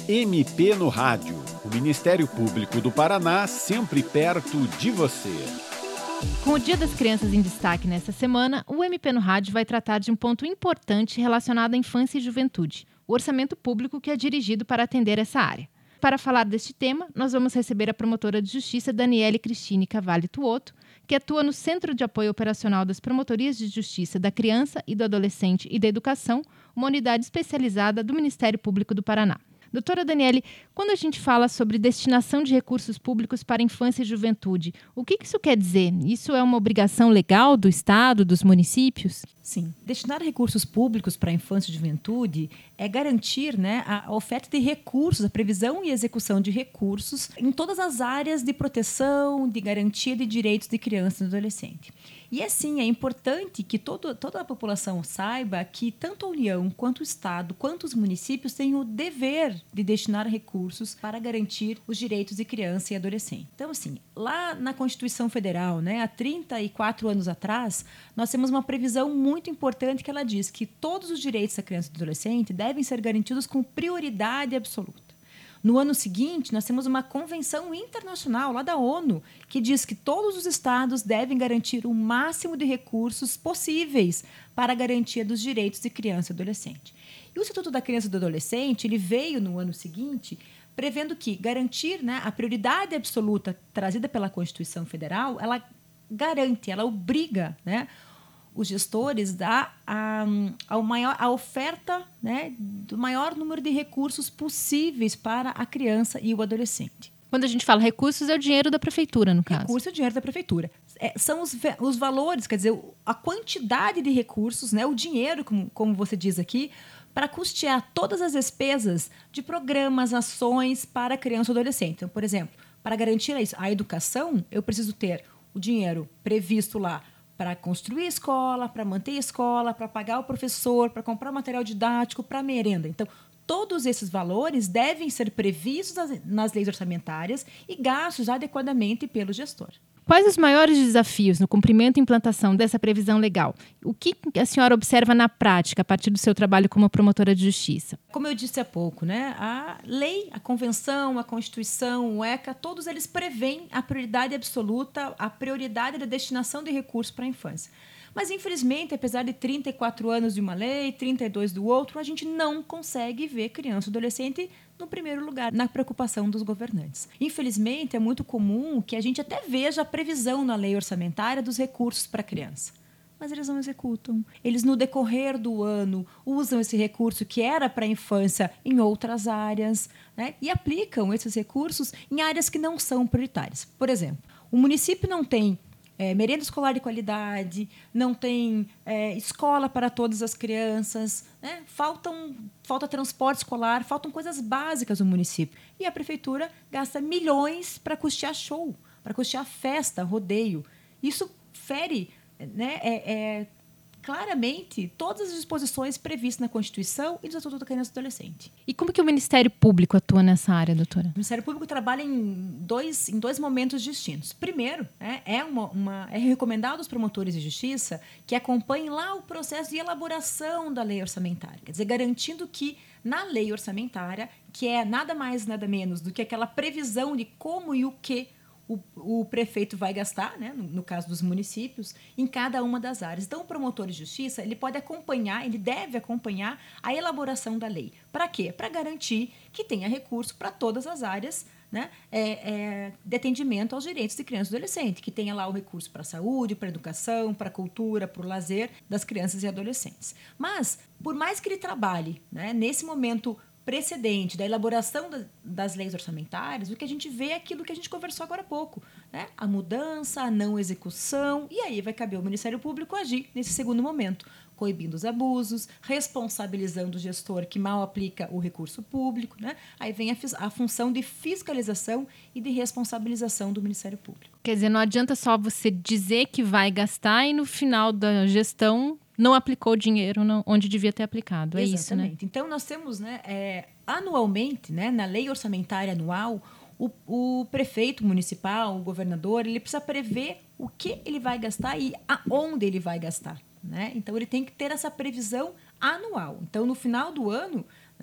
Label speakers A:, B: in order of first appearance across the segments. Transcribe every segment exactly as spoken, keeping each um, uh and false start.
A: M P no Rádio, o Ministério Público do Paraná sempre perto de você.
B: Com o Dia das Crianças em destaque nesta semana, o M P no Rádio vai tratar de um ponto importante relacionado à infância e juventude, o orçamento público que é dirigido para atender essa área. Para falar deste tema, nós vamos receber a promotora de Justiça Daniele Cristine Cavalli Tuotto, que atua no Centro de Apoio Operacional das Promotorias de Justiça da Criança e do Adolescente e da Educação, uma unidade especializada do Ministério Público do Paraná. Doutora Daniele, quando a gente fala sobre destinação de recursos públicos para infância e juventude, o que isso quer dizer? Isso é uma obrigação legal do Estado, dos municípios?
C: Sim. Destinar recursos públicos para a infância e juventude é garantir, né, a oferta de recursos, a previsão e execução de recursos em todas as áreas de proteção, de garantia de direitos de criança e adolescente. E assim, é importante que todo, toda a população saiba que tanto a União, quanto o Estado, quanto os municípios têm o dever de destinar recursos para garantir os direitos de criança e adolescente. Então, assim, lá na Constituição Federal, né, há trinta e quatro anos atrás, nós temos uma previsão muito importante que ela diz que todos os direitos da criança e do adolescente devem ser garantidos com prioridade absoluta. No ano seguinte, nós temos uma convenção internacional lá da ONU que diz que todos os estados devem garantir o máximo de recursos possíveis para a garantia dos direitos de criança e adolescente. E o Estatuto da Criança e do Adolescente ele veio no ano seguinte prevendo que garantir, né, a prioridade absoluta trazida pela Constituição Federal, ela garante, ela obriga, né, os gestores a, a, a, maior, a oferta, né, do maior número de recursos possíveis para a criança e o adolescente.
B: Quando a gente fala recursos, é o dinheiro da prefeitura, no caso.
C: Recurso é o dinheiro da prefeitura. É, são os, os valores, quer dizer, a quantidade de recursos, né, o dinheiro, como, como você diz aqui, para custear todas as despesas de programas, ações para a criança e adolescente. Então, por exemplo, para garantir a educação, eu preciso ter o dinheiro previsto lá para construir a escola, para manter a escola, para pagar o professor, para comprar material didático, para a merenda. Então, todos esses valores devem ser previstos nas leis orçamentárias e gastos adequadamente pelo gestor.
B: Quais os maiores desafios no cumprimento e implantação dessa previsão legal? O que a senhora observa na prática a partir do seu trabalho como promotora de justiça?
C: Como eu disse há pouco, né, a lei, a convenção, a Constituição, o ECA, todos eles prevêem a prioridade absoluta, a prioridade da destinação de recursos para a infância. Mas, infelizmente, apesar de trinta e quatro anos de uma lei, trinta e dois do outro, a gente não consegue ver criança e adolescente no primeiro lugar, na preocupação dos governantes. Infelizmente, é muito comum que a gente até veja a previsão na lei orçamentária dos recursos para a criança. Mas eles não executam. Eles, no decorrer do ano, usam esse recurso que era para a infância em outras áreas, né, e aplicam esses recursos em áreas que não são prioritárias. Por exemplo, o município não tem É, merenda escolar de qualidade, não tem é, escola para todas as crianças, né? Faltam, falta transporte escolar, faltam coisas básicas no município. E a prefeitura gasta milhões para custear show, para custear festa, rodeio. Isso fere, né, é, é, claramente todas as disposições previstas na Constituição e no Estatuto da Criança e do Adolescente.
B: E como que o Ministério Público atua nessa área, doutora?
C: O Ministério Público trabalha em dois, em dois momentos distintos. Primeiro, né, é, uma, uma, é recomendado aos promotores de justiça que acompanhem lá o processo de elaboração da lei orçamentária. Quer dizer, garantindo que na lei orçamentária, que é nada mais, nada menos do que aquela previsão de como e o que O, o prefeito vai gastar, né, no, no caso dos municípios, em cada uma das áreas. Então, o promotor de justiça ele pode acompanhar, ele deve acompanhar a elaboração da lei. Para quê? Para garantir que tenha recurso para todas as áreas, né, é, é, de atendimento aos direitos de criança e adolescente, que tenha lá o recurso para a saúde, para a educação, para a cultura, para o lazer das crianças e adolescentes. Mas, por mais que ele trabalhe, né, nesse momento precedente da elaboração da, das leis orçamentárias, o que a gente vê é aquilo que a gente conversou agora há pouco, né? A mudança, a não execução, e aí vai caber ao Ministério Público agir nesse segundo momento, coibindo os abusos, responsabilizando o gestor que mal aplica o recurso público, né? Aí vem a, a função de fiscalização e de responsabilização do Ministério Público.
B: Quer dizer, não adianta só você dizer que vai gastar e no final da gestão não aplicou o dinheiro não, onde devia ter aplicado. É
C: Exatamente.
B: isso, né?
C: Então, nós temos, né, é, anualmente, né, na lei orçamentária anual, o, o prefeito municipal, o governador, ele precisa prever o que ele vai gastar e aonde ele vai gastar, né? Então, ele tem que ter essa previsão anual. Então, no final do ano, né,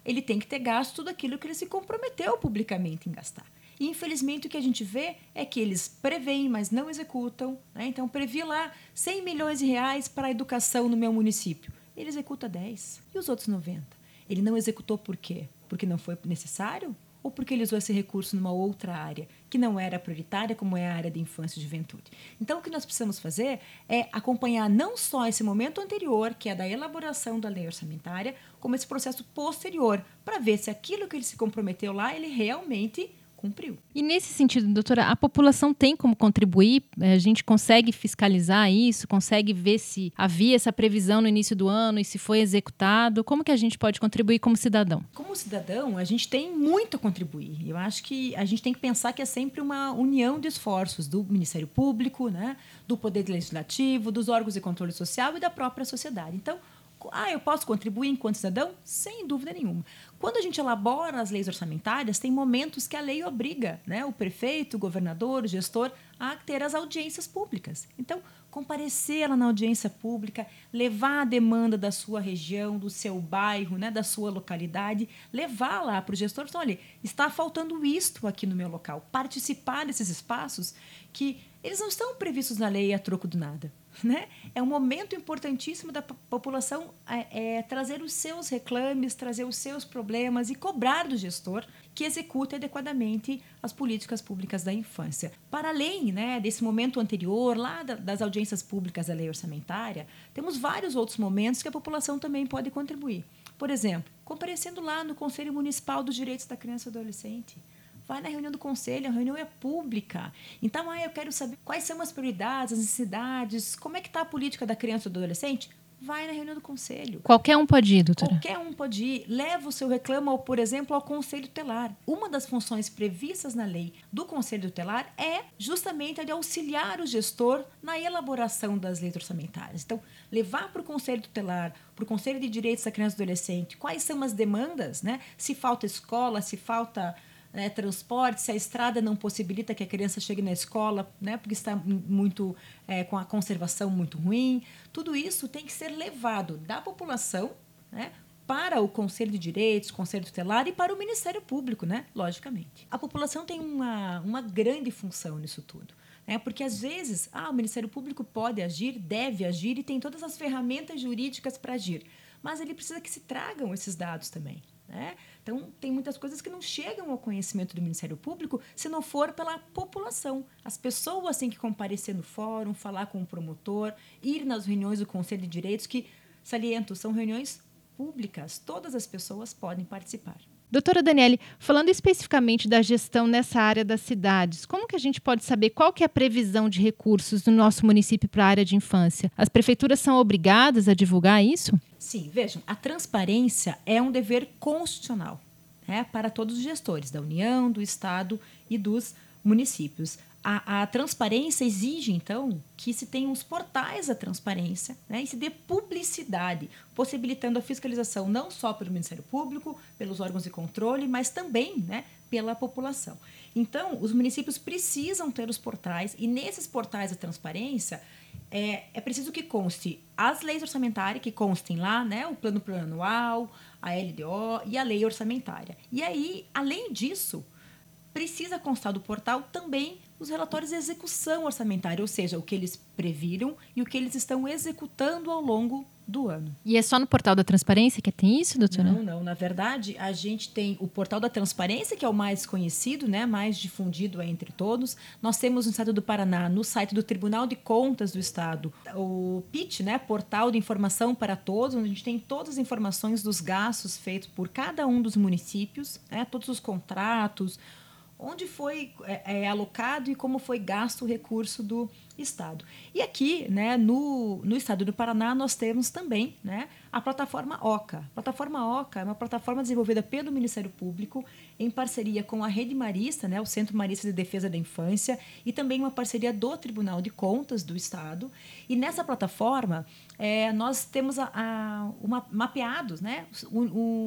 C: ele tem que ter gasto tudo aquilo que ele se comprometeu publicamente em gastar. E, infelizmente, o que a gente vê é que eles preveem, mas não executam. Né? Então, previ lá cem milhões de reais para a educação no meu município. Ele executa dez. E os outros noventa? Ele não executou por quê? Porque não foi necessário? Ou porque ele usou esse recurso numa outra área, que não era prioritária, como é a área de infância e juventude? Então, o que nós precisamos fazer é acompanhar não só esse momento anterior, que é da elaboração da lei orçamentária, como esse processo posterior, para ver se aquilo que ele se comprometeu lá, ele realmente cumpriu.
B: E nesse sentido, doutora, a população tem como contribuir? A gente consegue fiscalizar isso? Consegue ver se havia essa previsão no início do ano e se foi executado? Como que a gente pode contribuir como cidadão?
C: Como cidadão, a gente tem muito a contribuir. Eu acho que a gente tem que pensar que é sempre uma união de esforços do Ministério Público, né, do Poder Legislativo, dos órgãos de controle social e da própria sociedade. Então, ah, eu posso contribuir enquanto cidadão? Sem dúvida nenhuma. Quando a gente elabora as leis orçamentárias, tem momentos que a lei obriga, né, o prefeito, o governador, o gestor a ter as audiências públicas. Então, comparecer lá na audiência pública, levar a demanda da sua região, do seu bairro, né, da sua localidade, levar lá para o gestor e falar, olha, está faltando isto aqui no meu local. Participar desses espaços que eles não estão previstos na lei a troco do nada. Né? É um momento importantíssimo da população é, é, trazer os seus reclames, trazer os seus problemas e cobrar do gestor que execute adequadamente as políticas públicas da infância. Para além, né, desse momento anterior, lá da, das audiências públicas da lei orçamentária, temos vários outros momentos que a população também pode contribuir. Por exemplo, comparecendo lá no Conselho Municipal dos Direitos da Criança e do Adolescente. Vai na reunião do conselho, a reunião é pública. Então, ah, eu quero saber quais são as prioridades, as necessidades, como é que está a política da criança e do adolescente. Vai na reunião do conselho.
B: Qualquer um pode ir, doutora?
C: Qualquer um pode ir. Leva o seu reclamo, por exemplo, ao Conselho Tutelar. Uma das funções previstas na lei do Conselho Tutelar é justamente a de auxiliar o gestor na elaboração das leis orçamentárias. Então, levar para o Conselho Tutelar, para o Conselho de Direitos da Criança e do Adolescente, quais são as demandas, né? Se falta escola, se falta... Né, transporte, se a estrada não possibilita que a criança chegue na escola, né, porque está muito é, com a conservação muito ruim, tudo isso tem que ser levado da população, né, para o Conselho de Direitos, Conselho Tutelar e para o Ministério Público, né, logicamente. A população tem uma, uma grande função nisso tudo, né, porque às vezes ah, o Ministério Público pode agir, deve agir e tem todas as ferramentas jurídicas para agir, mas ele precisa que se tragam esses dados também. Né? Então, tem muitas coisas que não chegam ao conhecimento do Ministério Público se não for pela população. As pessoas têm que comparecer no fórum, falar com o promotor, ir nas reuniões do Conselho de Direitos, que, saliento, são reuniões públicas. Todas as pessoas podem participar.
B: Doutora Daniele, falando especificamente da gestão nessa área das cidades, como que a gente pode saber qual que é a previsão de recursos no nosso município para a área de infância? As prefeituras são obrigadas a divulgar isso?
C: Sim, vejam, a transparência é um dever constitucional, né, para todos os gestores da União, do Estado e dos municípios. A, a transparência exige, então, que se tenham os portais da transparência, né, e se dê publicidade, possibilitando a fiscalização não só pelo Ministério Público, pelos órgãos de controle, mas também, né, pela população. Então, os municípios precisam ter os portais, e nesses portais da transparência é, é preciso que conste as leis orçamentárias, que constem lá, né, o plano plurianual, a L D O e a lei orçamentária. E aí, além disso, precisa constar do portal também os relatórios de execução orçamentária, ou seja, o que eles previram e o que eles estão executando ao longo do ano.
B: E é só no portal da transparência que tem isso, doutora?
C: Não, não. Na verdade, a gente tem o portal da transparência, que é o mais conhecido, né, mais difundido entre todos. Nós temos no estado do Paraná, no site do Tribunal de Contas do Estado, o P I T, né, Portal de Informação para Todos, onde a gente tem todas as informações dos gastos feitos por cada um dos municípios, né, todos os contratos, onde foi é, é, alocado e como foi gasto o recurso do Estado. E aqui, né, no, no Estado do Paraná, nós temos também, né, a plataforma OCA. A plataforma OCA é uma plataforma desenvolvida pelo Ministério Público em parceria com a Rede Marista, né, o Centro Marista de Defesa da Infância, e também uma parceria do Tribunal de Contas do Estado. E nessa plataforma, é, nós temos a, a, uma, mapeados, né, o,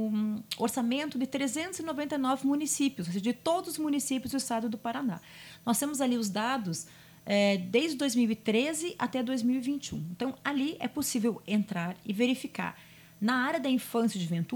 C: o orçamento de trezentos e noventa e nove municípios, ou seja, de todos os municípios do Estado do Paraná. Nós temos ali os dados É, desde dois mil e treze até dois mil e vinte e um. Então, ali é possível entrar e verificar, na área da infância e juventude,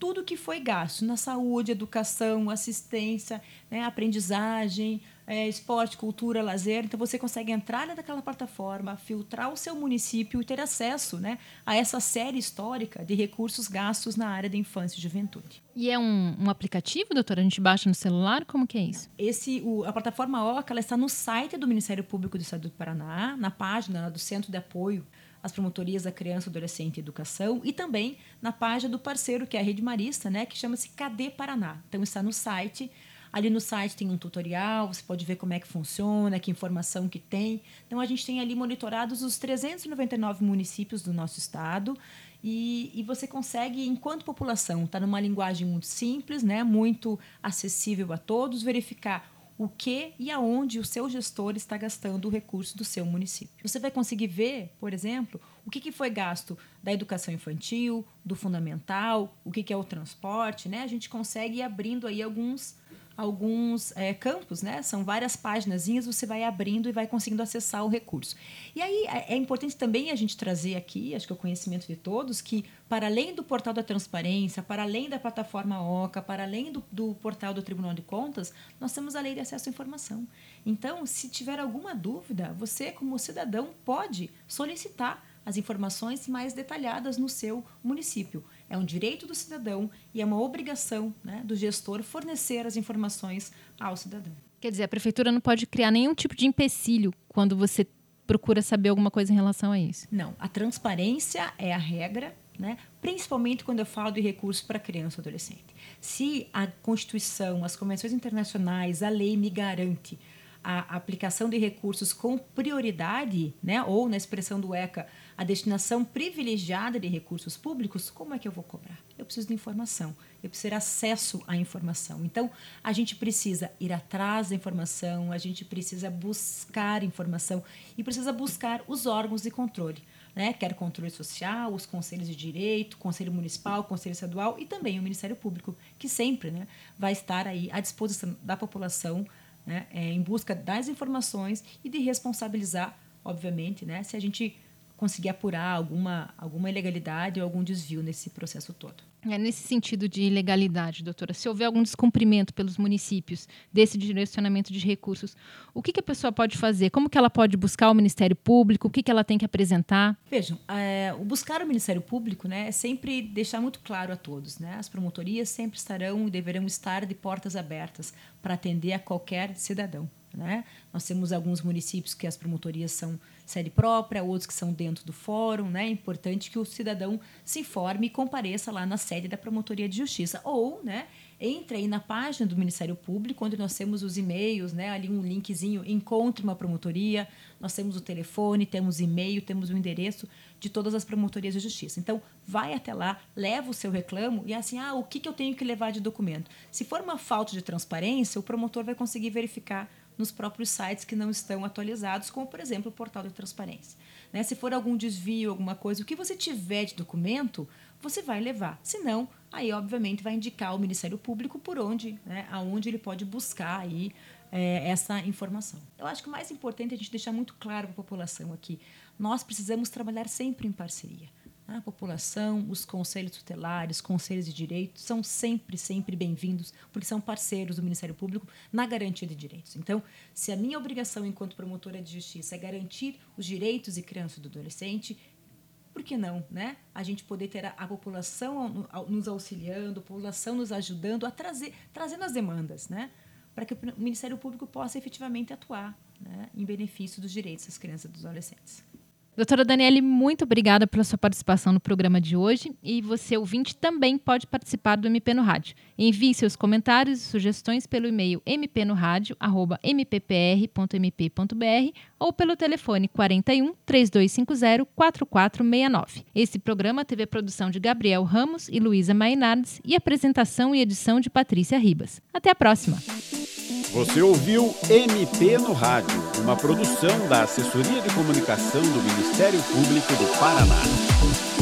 C: tudo que foi gasto na saúde, educação, assistência, né, aprendizagem, é, esporte, cultura, lazer. Então, você consegue entrar naquela plataforma, filtrar o seu município e ter acesso, né, a essa série histórica de recursos gastos na área da infância e juventude.
B: E é um, um aplicativo, doutora? A gente baixa no celular? Como que é isso?
C: Esse, o, a plataforma Oca, ela está no site do Ministério Público do Estado do Paraná, na página do Centro de Apoio às Promotorias da Criança, Adolescente e Educação, e também na página do parceiro, que é a Rede Marista, né, que chama-se Cadê Paraná. Então, está no site. Ali no site tem um tutorial, você pode ver como é que funciona, que informação que tem. Então, a gente tem ali monitorados os trezentos e noventa e nove municípios do nosso estado e, e você consegue, enquanto população, está numa linguagem muito simples, né, muito acessível a todos, verificar o que e aonde o seu gestor está gastando o recurso do seu município. Você vai conseguir ver, por exemplo, o que, que foi gasto da educação infantil, do fundamental, o que, que é o transporte, né? A gente consegue ir abrindo aí alguns, alguns é, campos, né? São várias paginazinhas, você vai abrindo e vai conseguindo acessar o recurso. E aí é importante também a gente trazer aqui, acho que é o conhecimento de todos, que para além do portal da transparência, para além da plataforma Oca, para além do, do portal do Tribunal de Contas, nós temos a Lei de Acesso à Informação. Então, se tiver alguma dúvida, você, como cidadão, pode solicitar as informações mais detalhadas no seu município. É um direito do cidadão e é uma obrigação, né, do gestor fornecer as informações ao cidadão.
B: Quer dizer, a prefeitura não pode criar nenhum tipo de empecilho quando você procura saber alguma coisa em relação a isso?
C: Não, a transparência é a regra, né? Principalmente quando eu falo de recursos para criança e adolescente. Se a Constituição, as convenções internacionais, a lei me garante a aplicação de recursos com prioridade, né, ou na expressão do ECA, a destinação privilegiada de recursos públicos, como é que eu vou cobrar? Eu preciso de informação, eu preciso ter acesso à informação. Então, a gente precisa ir atrás da informação, a gente precisa buscar informação e precisa buscar os órgãos de controle, né? Quer controle social, os conselhos de direito, conselho municipal, conselho estadual e também o Ministério Público, que sempre, né, vai estar aí à disposição da população, né, é, em busca das informações e de responsabilizar, obviamente, né, se a gente conseguir apurar alguma, alguma ilegalidade ou algum desvio nesse processo todo.
B: É nesse sentido de ilegalidade, doutora, se houver algum descumprimento pelos municípios desse direcionamento de recursos, o que, que a pessoa pode fazer? Como que ela pode buscar o Ministério Público? O que, que ela tem que apresentar?
C: Vejam, é, o buscar o Ministério Público, né, é sempre deixar muito claro a todos, né? As promotorias sempre estarão e deverão estar de portas abertas para atender a qualquer cidadão, né? Nós temos alguns municípios que as promotorias são sede própria, outros que são dentro do fórum, né? É importante que o cidadão se informe e compareça lá na sede da Promotoria de Justiça. Ou, né, entre aí na página do Ministério Público, onde nós temos os e-mails, né, ali um linkzinho, encontre uma promotoria, nós temos o telefone, temos e-mail, temos o endereço de todas as promotorias de justiça. Então, vai até lá, leva o seu reclamo e assim, ah, o que, que eu tenho que levar de documento? Se for uma falta de transparência, o promotor vai conseguir verificar nos próprios sites que não estão atualizados, como, por exemplo, o portal de transparência. Né? Se for algum desvio, alguma coisa, o que você tiver de documento, você vai levar. Se não, aí, obviamente, vai indicar o Ministério Público por onde, né, aonde ele pode buscar aí, é, essa informação. Eu acho que o mais importante é a gente deixar muito claro para a população aqui. Nós precisamos trabalhar sempre em parceria. A população, os conselhos tutelares, conselhos de direito são sempre, sempre bem-vindos, porque são parceiros do Ministério Público na garantia de direitos. Então, se a minha obrigação enquanto promotora de justiça é garantir os direitos de criança e do adolescente, por que não, né? A gente poder ter a, a população nos auxiliando, a população nos ajudando a trazer, trazendo as demandas, né? Para que o Ministério Público possa efetivamente atuar, né, em benefício dos direitos das crianças e dos adolescentes.
B: Doutora Daniele, muito obrigada pela sua participação no programa de hoje e você, ouvinte, também pode participar do M P no Rádio. Envie seus comentários e sugestões pelo e-mail m p no rádio arroba m p p r ponto m p ponto b r ou pelo telefone quarenta e um, três dois cinco zero, quatro quatro seis nove. Esse programa teve a produção de Gabriel Ramos e Luísa Mainardes e apresentação e edição de Patrícia Ribas. Até a próxima!
A: Você ouviu M P no Rádio, uma produção da Assessoria de Comunicação do Ministério Público do Paraná.